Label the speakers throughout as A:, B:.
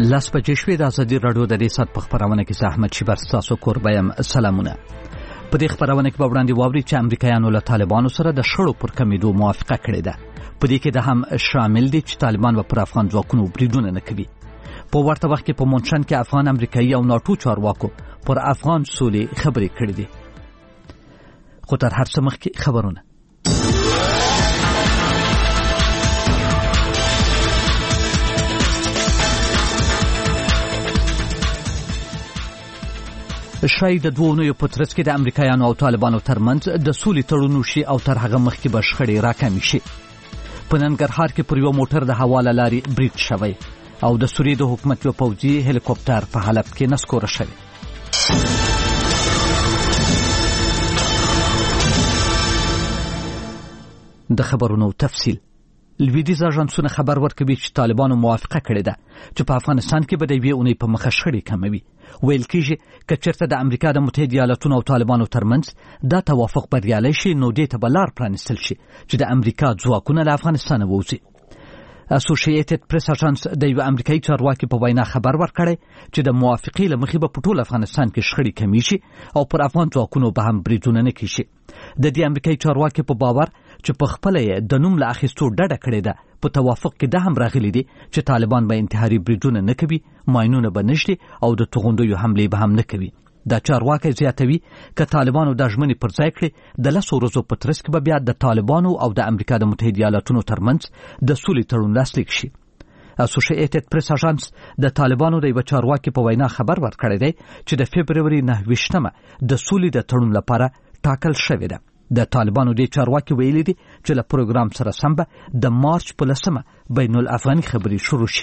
A: لاس بجې شوې د ازادي راډیو د دې سات په خبرونه کې احمد شیبر تاسو کوربایم سلامونه. په دې خبرونه کې به وړاندې واوري چې امریکایانو له طالبانو سره د شړو پر کمیدو موافقه کړې ده. په دې کې د هم شامل دي چې طالبان پر افغان ځواکونو بریدونه نه کوي. په ورته وخت کې په مونشن کې افغان امریکایي او ناتو چارواکو پر افغان سولې خبرې کړې دي. خو تر هر څه مخکې خبرونه شاید د دوه نوې په ترڅ کې د امریکایانو او طالبانو ترمنځ د سولې تړون وشي او تر هغه مخکې به شخړې راکمې شي. په ننګرهار کې پر یو موټر د هوا له لارې برید شوی او د سوریې د حکومت یو پوځي هلیکوپټر په حلب کې نسکوره شوی. د خبرونو تفصیل. لویدیځ اژانسونه خبر ورکوي چې طالبانو موافقه کړې ده چې په افغانستان کې به د یوې اونۍ په مخه شخړې کموي. ویل کېږي که چېرته د امریکا د متحده ایالاتونو او طالبانو ترمنځ دا توافق بریالی شي نو دې ته به لار پرانیستل شي چې د امریکا ځواکونه له افغانستانه ووځي. اسوسییټډ پریس اژانس د یو امریکایي چارواکي په وینا خبر ورکړی چې د موافقې له مخې به په ټول افغانستان کې شخړې کمې شي او پر افغان ځواکونو به هم بریدونه نه کیږي. د دې امریکایي چارواکي په باور چې په خپله یې د نوم له اخیستو ډډه کړې ده. په توافق کې دا هم راغلي دي چې طالبان به انتحاري بریدونه نه کوي، ماینونه به نشي او د توغندیو حملې به هم نه کوي. دا چارواکي زیاتوي که طالبانو د ژمنې پر ځای کړي د 10 ورځو په ترڅ کې به بیا د طالبانو او د امریکا د متحده ایالاتونو ترمنځ د سولې تړون لاسلیک شي. اسوسییټډ پریس اژانس د طالبانو د یو چارواکي په وینا خبر ورکړی دی چې د فبرवरी 9 د سولې د تړون لپاره ټاکل شوی ده. د طالبانو د چارواکي ویلي دي چې له پروګرام سره سم به د مارچ په 10 بین الافغاني خبري شروع شي.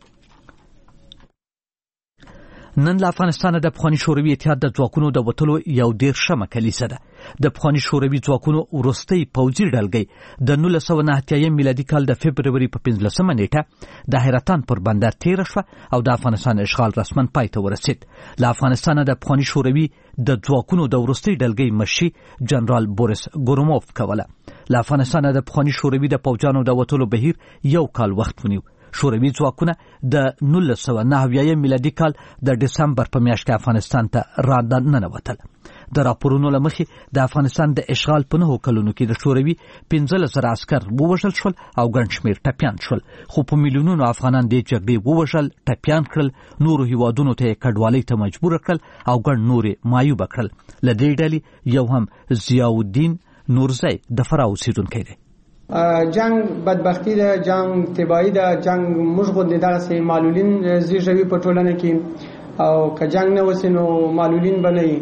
A: نن له افغانستانه د پخواني شوروي اتحاد د ځواکونو د وتلو یو 13مه کلیسه ده. د پخواني شوروي ځواکونو وروستۍ پوځي ډلګۍ د 1990 میلادي کال د فبرवरी په 15 نیټه د حیرتان پر بندر تیر شو او د افغانستان اشغال رسمن پای ته ورسید. له افغانستانه د پخواني شوروي د ځواکونو د وروستۍ ډلګۍ مشي جنرال بوریس ګوروموف کوله. له افغانستانه د پخواني شوروي د پوځانو د وتلو بهیر یو کال وخت ونیو. شوروي ځواکونه د 1990 میلادي کال د دسمبر په میاشت کې افغانستان ته راننوتل. د راپورونو له مخې د افغانستان د اشغال په 9 کلونو کې د شوروي 15,000 عسکر ووژل شول او ګڼ شمېر ټپیان شول. خو په میلیونونو افغانان د جګړې ووژل، ټپیان کړل، نورو هیوادونو ته کډوالۍ ته مجبور کړل او ګڼ نورې معیوبه کړل. له دې ډلې یو هم ضیاءالدین نورزی د فراه اوسېدونکی دی.
B: جنگ بدبختی ده، جنگ تباہی ده، جنگ موږ غوندې دغسې معلولین زیږوي په ټولنه کې او که جنگ نه وسي نو معلولین به نه وي.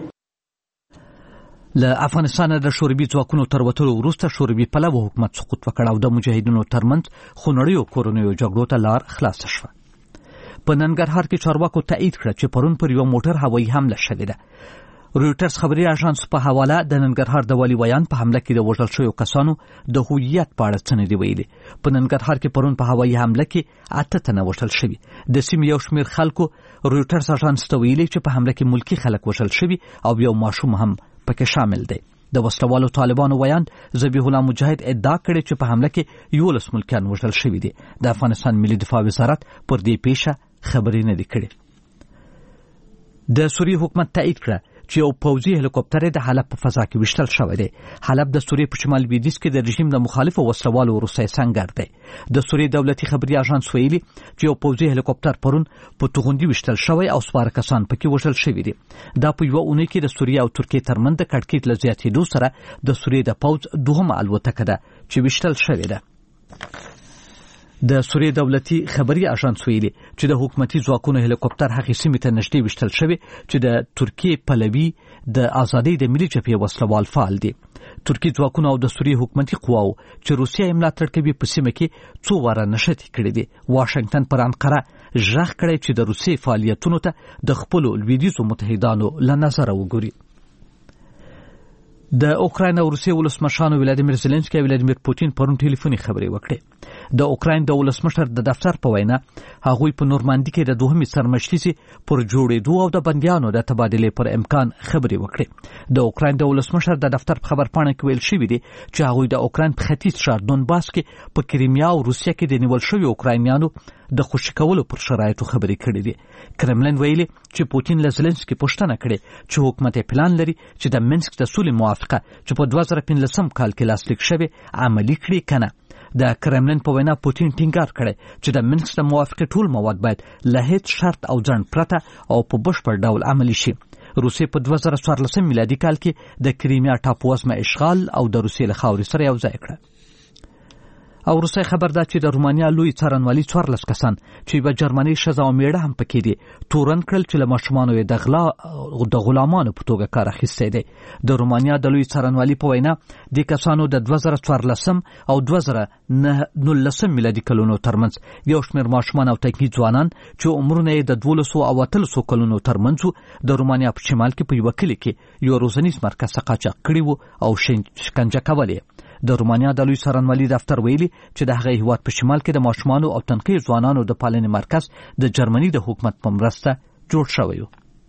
A: له افغانستانه د شوروي ځواکونو تر وتلو وروسته شوروي پلوه حکومت سقوط وکړ او د مجاهدینو ترمنځ خونړیو کورنیو جګړو ته لار خلاصه شوه. په ننګرهار کې چارواکو تایید کړه چې پرون پر یو موټر هوایي حمله شوې ده. رویټرز خبري اژانس په حواله د ننګرهار د والي ویان په حمله کې د وژل شویو کسانو د هویت په اړه څه نه دی ویلي. په ننګرهار کې پرون په هوایي حمله کې 8 تنه وژل شوي. د سیمې یو شمېر خلکو رویټرز اژانس ته ویلي چې په حمله کې ملکي خلک وژل شوي او یو ماشوم هم پکې شامل دی. د وسلوالو طالبانو ویان ذبیح الله مجاهد ادعا کړې چې په حمله کې 11 ملکیان وژل شوي دي. د افغانستان ملي دفاع وزارت پر دې پیښه خبرې نه دی کړې. د سوریې حکومت تایید کړه چې یو پوځي هلیکوپټر د حلب په فضا کې وشتل شوی دی. حلب د سوریې په شمال لویدیځ کې د رژیم د مخالفو وسلوالو وروستی سنګر دی. د سوریې دولتي خبري اژانس ویلي چې یو پوځي هلیکوپټر پرون په توغندي وشتل شوی او 12 کسان پکې وژل شوي دي. دا په یوه اونۍ کې د سوریې او ترکیې ترمنځ د کړکېچ له زیاتېدو سره د سوریې د پوځ دوهمه الوتکه ده چې وشتل شوې ده. د سوریې دولتي خبري اژانس ویلي چې د حکومتي ځواکونو هلیکوپټر هغې سیمې ته نږدې وشتل شوی چې د ترکیې پلوي د ازادۍ د ملي جبهې وسلوال فعال دي. ترکیې ځواکونه او د سوریې حکومتي قواو چې روسیه یې ملاتړ کوي په سیمه کې څو واره نښتې کړې دي. واشنګټن پر انقره ژغ کړی چې د روسیې فعالیتونو ته د خپلو لویدیځو متحدانو له نظره وګوري. د اوکراین او روسیې ولسمشرانو ولادیمیر زيلنسکي او ولادیمیر پوتین پرون ټلیفوني خبرې وکړې. د اوکراین د ولسمشر د دفتر په وینا هغوی په نورماندي کې د دوهمې سرمشلیزي پر جوړېدو او د بندیانو د تبادلې پر امکان خبرې وکړې. د اوکراین د ولسمشر د دفتر په خبرپاڼه کې ویل شوی دی چې هغوی د اوکراین په ختیځ ښار دونباس کې په کریمیا او روسیه کې د نیول شویو اوکراینیانو د خوشي کولو پر شرایطو خبرې کړې دي. کرملن ویلي چې پوتین له زلنسکي پوښتنه کړې چې حکومت پلان لري چې د منسک د سولې موافقه چې په 2015 کال کې لاسلیک شوې عملي کړي کنه. د کرملن په وینا پوتین ټینګار کړی چې د منسک د موافقې ټول مواد باید له هیڅ شرط او ځنډ پرته او په بشپړ ډول عملي شي. روسیې په 2014 میلادي کال کې د کریمیا ټاپو وزمه اشغال او د روسیې له خاورې سره یو ځای کړه. او روسیې خبر ده چې د رومانیا لوی څارنوالي 14 کسان چې یوه جرمنۍ ښځه او میړه هم پکې دي تورن کړل چې له ماشومانو یې د غلامانو په توګه کار اخیستی دی. د رومانیا د لوی څارنوالي په وینا د کسانو د 2014 او 2019 میلادي کلونو ترمنځ یو شمېر ماشومان او تنکي ځوانان چې عمرونه یې د 12 او 13 کلونو ترمنځ د رومانیا په شمال کې په یوه کلي کې یو روزنیز مرکز څخه قاچاق کړي وو او شکنجه کولې. د رومانیا د لوی څارنوالي دفتر ویلي چې د هغه هیواد په شمال کې د ماشومانو او تنکي ځوانانو د پالنې مرکز د جرمني د حکومت په مرسته جوړ شوی و.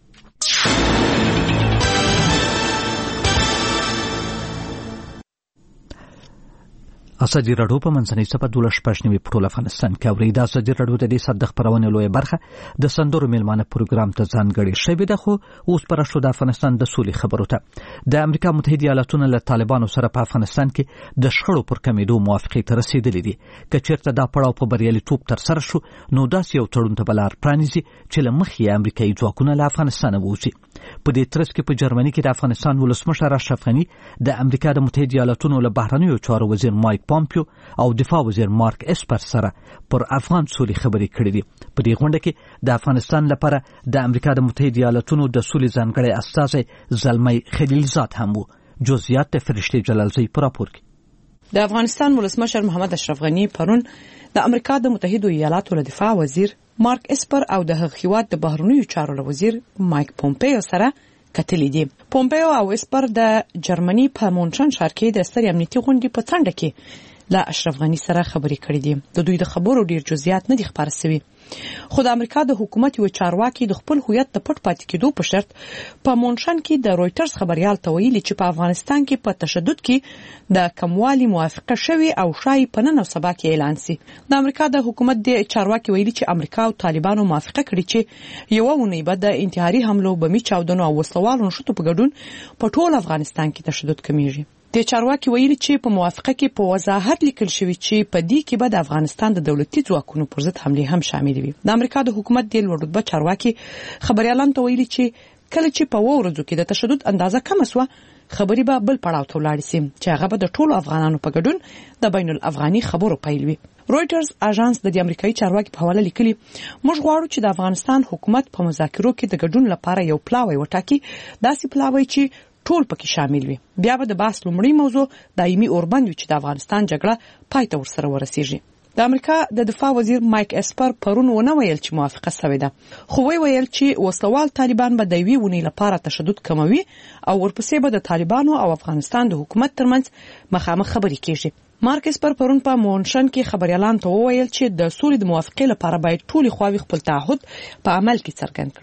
A: اساجي راډیو په منځنۍ صفه 12 په ټول افغانستان کې اوري. دا اساجي راډیو د دې صد خبرونه لوی برخه د سندرو میلمانه پروګرام ته ځانګړي شوی ده. خو اوس پر شو د افغانستان د سولې خبرو ته د امریکا متحده ایالاتونو له طالبانو سره په افغانستان کې د شخړو پر کمیدو موافقې ته رسیدلې دي. که چیرته دا پړاو په بریالیتوب تر سره شو نو داسې یو تړون ته بلار پرانیزي چې له مخې امریکایي ځواکونه له افغانستان ووځي. په دې ترڅ کې په جرمني کې د افغانستان ولسمشر اشرف غني د امریکا د متحده ایالاتونو له بهرنیو چارو وزیر مایک پامپیو او دفاع وزیر مارک اسپر سره پر افغان سولې خبرې کړې دي. په دې غونډه کې د افغانستان لپاره د امریکا د متحده ایالاتونو د سولې ځانګړی استازی زلمی خلیلزاد هم وو. جزئیات د فرشته جلالزی پر راپور کې.
C: د افغانستان ولسمشر محمد اشرف غني پرون د امریکا د متحده ایالاتو له دفاع وزیر مارک اسپر او د هغه هیواد د بهرنیو چارو له وزیر مایک پومپیو سره کتلې دي. پومپیو او اسپر د جرمني په مونشن ښار کې د سترې امنیتي غونډې په څنډه کې له اشرف غني سره خبرې کړې دي. د دوی د خبرو ډیر جزئیات نه دي خبر شوي. خو د امریکا د حکومت یو چارواکي د خپل هویت د پټ پاتې کېدو په شرط په مونشن کې د رويټرز خبريال ته ویلي چې په افغانستان کې په تشدد کې د کموالي موافقه شوی او شای په نن او سبا کې اعلان سي. د امریکا د حکومت د چارواکي ویلي چې امریکا او طالبانو موافقه کړې چې یو ونی بعد د انتحاري حملو بمي چاودنو او وسلوالو شتو په ګډون په ټول افغانستان کې تشدد کمیږي. د چارواکي ویلي چې په موافقه کې په وضاحت لیکل شوی چې په دې کې به د افغانستان د دولتي ځواکونو پر ضد حمله هم شامل وي. د امریکا د حکومت د لوړ رتبه چارواکي خبريالان ته ویلي چې کله چې په ورځو کې د تشدد اندازه کم شوه خبري به بل پړاو ته ولاړ شي چې هغه به د ټولو افغانانو په ګډون د بین الافغاني خبرو پیل وي. رويټرز اژانس د امریکایي چارواکي په حواله لیکلي موږ غواړو چې د افغانستان حکومت په مذاکرو کې د ګډون لپاره یو پلاوی وټاکي داسې پلاوی چې ټول پکې شامل وي. بیا به د بحث لومړی موضوع دایمي اوربند وي چې د افغانستان جګړه پای ته ورسره ورسیږي. د امریکا د دفاع وزیر مایک اسپر پرون ونه ویل چې موافقه شوې ده خو ویل چې وسلوال طالبان به د یوې ونې لپاره تشدد کموي او ورپسې به د طالبانو او افغانستان د حکومت ترمنځ مخامخ خبرې کیږي. مارک اسپر پرون په مونشن کې خبريالان ته وویل چې د سولې د موافقې لپاره باید ټولې خواوې خپل تعهد په عمل کې څرګند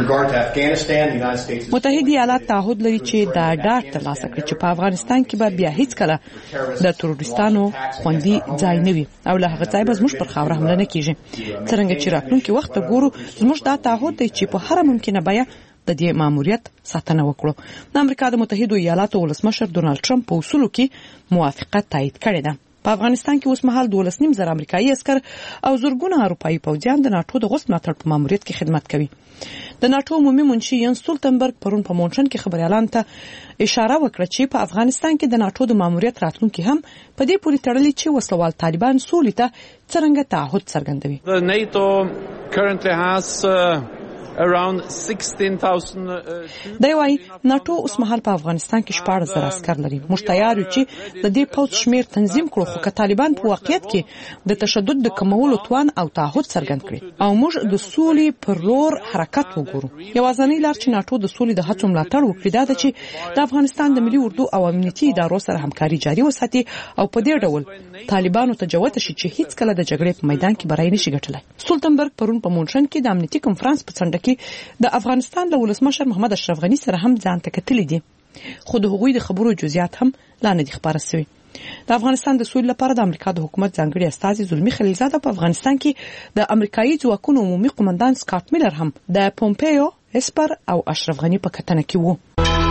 C: کړي. متحده ایالات تعهد لري چې دا ډاډ ترلاسه کړي چې په افغانستان کې به بیا هیڅ کله د تروریستانو خوندي ځای نه وي او له هغه ځای به زموږ پر خاوره حمله نه کیږي. څنګه چې راتلونکي وخت ګورو زموږ دا تعهد دی چې په هر ممکنه بیه د دې ماموریت ساتنه وکړو. د امریکا د متحده ایالاتو ولسمشر ډونالد ټرمپ په اصولو کې موافقت تایید کړی ده. په افغانستان کې اوس مهال 12.5 امریکایي عسكر او زرګونه اروپایي پوځیان د ناتو د غوښتنې ملاتړ په ماموریت کې خدمت کوي. د ناتو عمومي منشي ینس سټولټنبرګ پرون په مونشن کې خبريالان ته اشاره وکړه چې په افغانستان کې د ناتو د ماموریت راتلونکي هم په دې پورې تړلې چې وسلوال طالبان سولې ته څنګه تعهد څرګندوي.
D: NATO currently has around 16,000
C: دا وایي ناتو اوس مهال په افغانستان کې 14,000 عسكر لري. موږ تیار یو چې د دې پوځ شمیر تنظیم کړو، خو که طالبان په واقعیت کې د تشدد د کمولو توان او تعهد څرګند کړي او موږ د سولې پر لور حرکت وګورو. یوازینۍ لار چې ناتو د سولې د هڅو ملاتړ وکړي دا ده چې د افغانستان د ملي اردو او امنیتي ادارو سره همکاري جاري وساتي او په دې ډول طالبانو ته جوته شي چې هیڅ کله د جګړې په میدان کې بری نشي ګټلای. سولتنبرګ پرون په مونشن کې د امنیتي کنفرانس په څنډه کې د افغانستان له ولسمشر محمد اشرف غنی سره هم ځان ته کتلې دي، خو د هغوی د خبرو جزئیات هم لا نه دي خبره شوي. د افغانستان د سولې لپاره د امریکا د حکومت ځانګړي استازي زلمی خلیلزاده په افغانستان کې د امریکایي ځواکونو عمومي قومندان سکاټ میلر هم د پومپیو، اسپر او اشرف غنی په کتنه کې وو.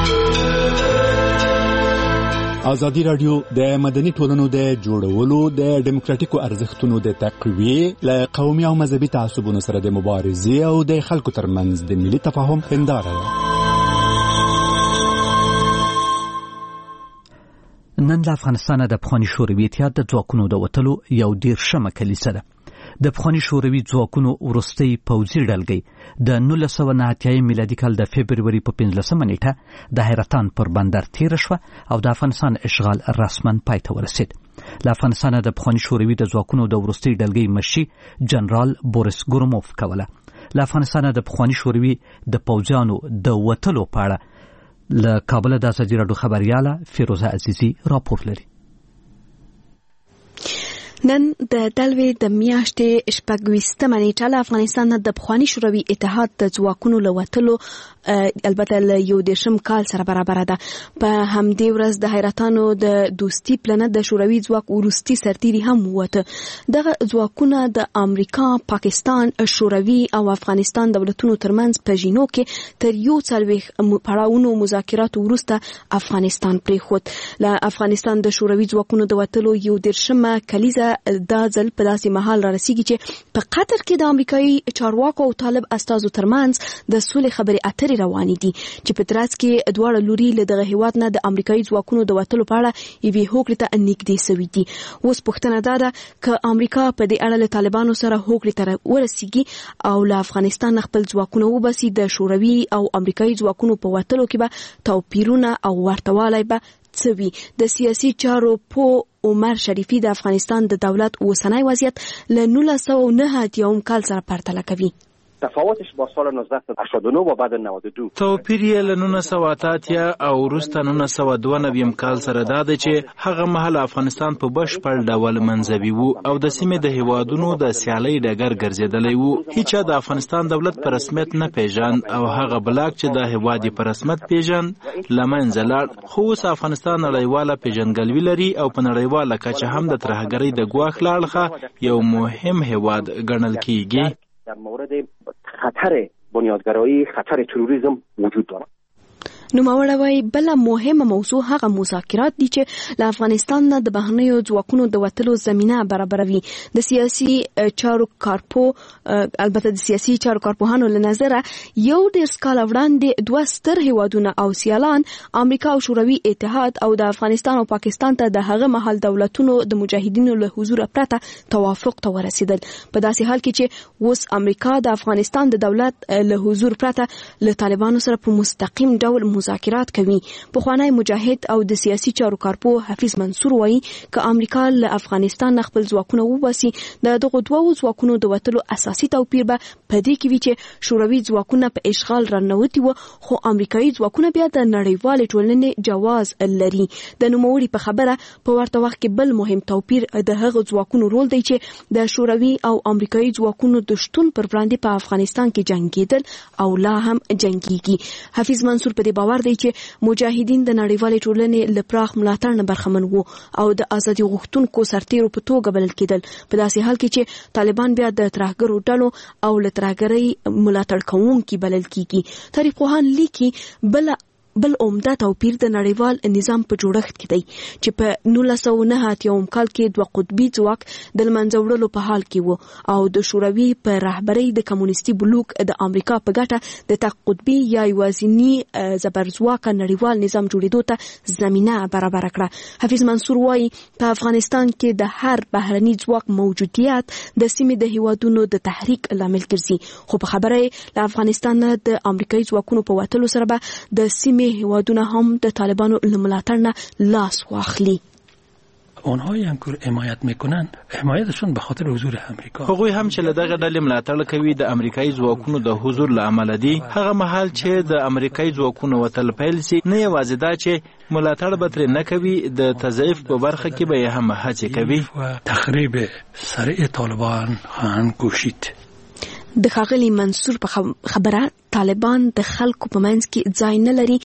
E: ازادي رادیو د مدني ټولنو د جوړولو د ډیموکراټیکو ارزښتونو د تقویې له قومي او مذهبي تعصبونو سره د مبارزې او د خلکو ترمنځ د ملي تفاهم هنداره ده.
A: نن له افغانستانه د پخواني شوروي اتحاد د ځواکونو د وتلو یو 13مه کلیسه ده. د پخواني شوروي ځواکونو وروستۍ پوځي ډلګۍ د 1990 میلادي کال د فبروري په 15مه نیټه د حیرتان پر بندر تیر شو او د افغانستان اشغال رسما پای ته ورسید. له افغانستانه د پخواني شوروي د ځواکونو د وروستۍ ډلګۍ مشري جنرال بوریس ګروموف کوله. له افغانستانه د پخواني شوروي د پوځیانو د وتلو په اړه له کابل د ازادي راډیو خبرياله فیروزه عزیزی راپور لري.
F: نن د دلوي د میاشتې 26مه نیټه له افغانستان د پخواني شوروي اتحاد د ځواکونو له وتلو البته له 11 کال سره برابر ده. په همدې ورځ د حیرتانو د دوستي پلانه د شوروي ځواک ورستي سرتیري هم وته. دغه ځواکونه د امریکا، پاکستان، شوروي او افغانستان دولتونو ترمنځ په جینو کې تر یو څلويخ پړاوونو مذاکرات وروسته افغانستان پریښود. له افغانستان د شوروي ځواکونو د وتلو 11مه کلیزه دا ځل په داسې مهال را رسیږي چې په قطر کې د امریکایي چارواکو او طالب استازو ترمنځ د سولې خبرې اترې روانې دي چې په ترڅ کې دواړه لوري له دغه هیواد نه د امریکایي ځواکونو د وتلو په اړه یوې هوکړې ته نږدې شوي دي. اوس پوښتنه دا ده چې امریکا په دې اړه له طالبانو سره هوکړې ته ورسیږي او له افغانستان خپل ځواکونه وباسي. د شوروي او امریکایي ځواکونو په وتلو کې به توپیرونه او ورتهوالی به څوي. د سیاسي چارو په عمر شریفی د افغانستان د دولت اوسنی وضعیت له 1990 کال سره پرتله کوي.
G: تفاوتش با سال 1989 و بعد 92
H: توپیر یې له 1980 او وروسته 1992 کال سره دا دی چې هغه مهال افغانستان په بشپړ ډول منځوي وو او د سیمې د هیوادونو د سیالۍ ډګر ګرځېدلی وو. هیچا د افغانستان دولت په رسمیت نه پیژاند او هغه بلاک چې د هیواد په رسمیت پیژند له منځه لاړ. خو اوس افغانستان نړیواله پیژندګلوي لري او په نړیواله کچه هم د ترهګرۍ د ګواښ له اړخه یو مهم هیواد ګڼل کیږي.
G: در مورد خطر بنیادگرایی، خطر تروریسم وجود دارد.
F: نوموړی وایي بله مهمه موضوع هغه مذاکرات دي چې له افغانستان نه د بهرنیو ځواکونو د وتلو زمینه برابروي. د سیاسي چارو البته د سیاسي چارو کارپوهانو له نظره یو ډېر کال وړاندې دوه ستر هیوادونه او سیالان امریکا او شوروي اتحاد او د افغانستان او پاکستان ته د هغه مهال دولتونو د مجاهدینو له حضور پرته توافق ته ورسېدل. په داسې حال کې چې اوس امریکا د افغانستان د دولت له حضور پرته له طالبانو سره په مستقیم ډول مذاکرات کوي. پخوانی مجاهد او د سیاسي چارو کارپوه حفیظ منصور وایي چې امریکا له افغانستان خپل ځواکونه وباسي د دغه دوه ځواکونو د وتلو اساسي توپیر به په دې کې وي چې شوروي ځواکونه په اشغال رانوتي وو خو امریکایي ځواکونه بیا د نړیوالې ټولنې جواز لري. د نوموړي په خبره په ورته وخت کې بل مهم توپیر د هغه ځواکونو رول دی چې د شوروي او امریکایي ځواکونو د شتون پر وړاندې په افغانستان کې جنگیدل او لا هم جنگيږي. حفیظ منصور په دې باور دی چې مجاهدین د نړیوالې ټولنې له پراخ ملاتړ نه برخمن وو او د ازادي غوښتونکو سرتیرو په توګه بلل کېدل. په داسې حال کې چې طالبان بیا د ترهګرو ډلو او له ترهګرۍ ملاتړ کوونکي بلل کېږي. تاریخ پوهان لیکي بل بل عمده توپیر د نړیوال نظام په جوړښت کې دی چې په 1989 کال کې دوه قطبي ځواک د منځه وړلو په حال کې وو او د شوروي په رهبرۍ د کمونیستي بلوک د امریکا په ګټه د تک قطبي یا یوازینی زبرځواکه نړیوال نظام جوړېدو ته زمينه برابر کړه. حفیظ منصور وايي په افغانستان کې د هر بهرني ځواک موجودیت د سیمې د هیوادونو د تحریک لامل ګرځي، خو په خبره له افغانستان د امریکایي ځواکونو په وتلو سره به د سیمې هیوادونه هم د طالبانو له ملاتړ نه لاس واخلي.
I: اونهایی هم که حمایت میکنن حمایتشون به خاطر حضور امریکا.
H: هغوی هم چې له دغه ډلې ملاتړ کوي د امریکایي ځواکونو د حضور له امله دي. هغه مهال چې د امریکایي ځواکونو وتل پیل شي نه یوازې دا چې ملاتړ به ترې نه کوي، د تضعیف په برخه کې به هم هڅې کوي.
I: تخریب سریع طالبان خواهند کوشید.
F: د ښاغلي منصور په خبره طالبان د خلکو په منځ کې ځای نه لري